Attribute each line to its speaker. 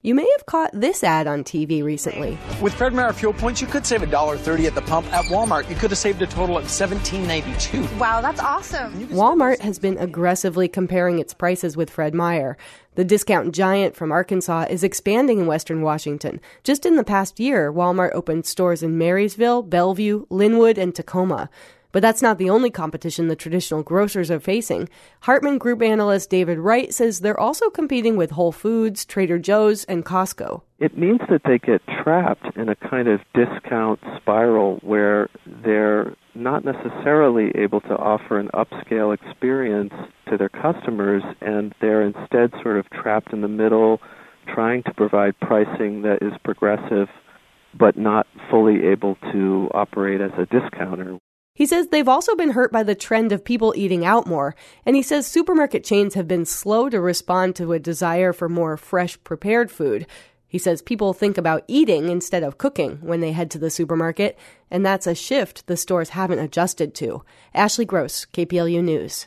Speaker 1: You may have caught this ad on TV recently.
Speaker 2: With Fred Meyer fuel points, you could save $1.30 at the pump. At Walmart, you could have saved a total of $17.92.
Speaker 3: Wow, that's awesome.
Speaker 1: Walmart has been aggressively comparing its prices with Fred Meyer. The discount giant from Arkansas is expanding in Western Washington. Just in the past year, Walmart opened stores in Marysville, Bellevue, Linwood, and Tacoma. But that's not the only competition the traditional grocers are facing. Hartman Group analyst David Wright says they're also competing with Whole Foods, Trader Joe's, and Costco.
Speaker 4: It means that they get trapped in a kind of discount spiral where they're not necessarily able to offer an upscale experience to their customers, and they're instead sort of trapped in the middle, trying to provide pricing that is progressive, but not fully able to operate as a discounter.
Speaker 1: He says they've also been hurt by the trend of people eating out more, and he says supermarket chains have been slow to respond to a desire for more fresh, prepared food. He says people think about eating instead of cooking when they head to the supermarket, and that's a shift the stores haven't adjusted to. Ashley Gross, KPLU News.